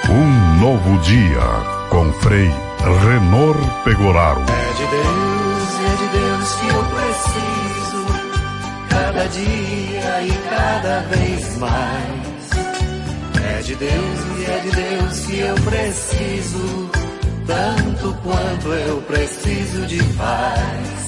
Um novo dia com Frei Renor Pegoraro. É de Deus que eu preciso, cada dia e cada vez mais. É de Deus que eu preciso, tanto quanto eu preciso de paz.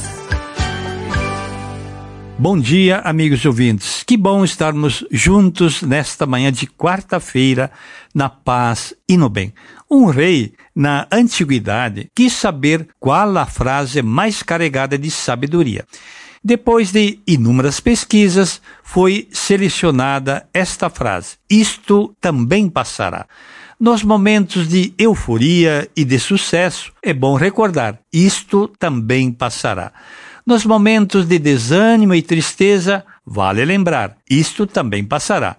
Bom dia, amigos ouvintes. Que bom estarmos juntos nesta manhã de quarta-feira, na paz e no bem. Um rei, na antiguidade, quis saber qual a frase mais carregada de sabedoria. Depois de inúmeras pesquisas, foi selecionada esta frase: isto também passará. Nos momentos de euforia e de sucesso, é bom recordar: isto também passará. Nos momentos de desânimo e tristeza, vale lembrar: isto também passará.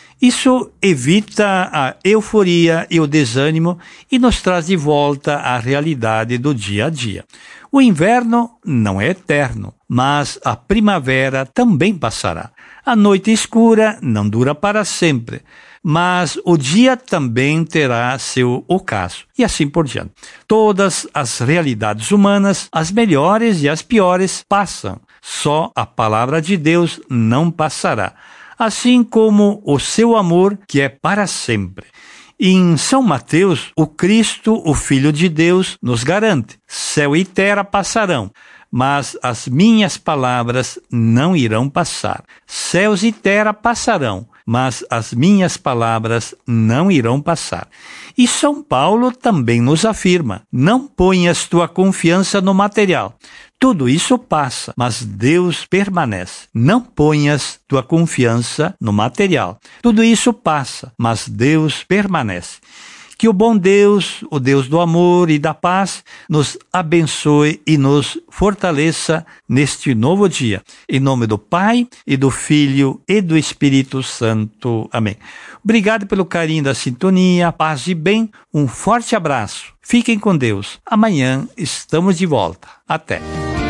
Isso evita a euforia e o desânimo e nos traz de volta à realidade do dia a dia. O inverno não é eterno, mas a primavera também passará. A noite escura não dura para sempre, mas o dia também terá seu ocaso, e assim por diante. Todas as realidades humanas, as melhores e as piores, passam. Só a palavra de Deus não passará, assim como o seu amor, que é para sempre. Em São Mateus, o Cristo, o Filho de Deus, nos garante: céu e terra passarão, mas as minhas palavras não irão passar. Céus e terra passarão, mas as minhas palavras não irão passar. E São Paulo também nos afirma: não ponhas tua confiança no material. Tudo isso passa, mas Deus permanece. Não ponhas tua confiança no material. Tudo isso passa, mas Deus permanece. Que o bom Deus, o Deus do amor e da paz, nos abençoe e nos fortaleça neste novo dia. Em nome do Pai, e do Filho, e do Espírito Santo. Amém. Obrigado pelo carinho da sintonia, paz e bem. Um forte abraço. Fiquem com Deus. Amanhã estamos de volta. Até.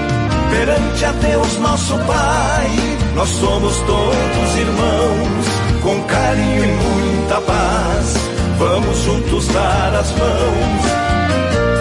Perante a Deus nosso Pai, nós somos todos irmãos, com carinho e muita paz. Vamos juntos dar as mãos.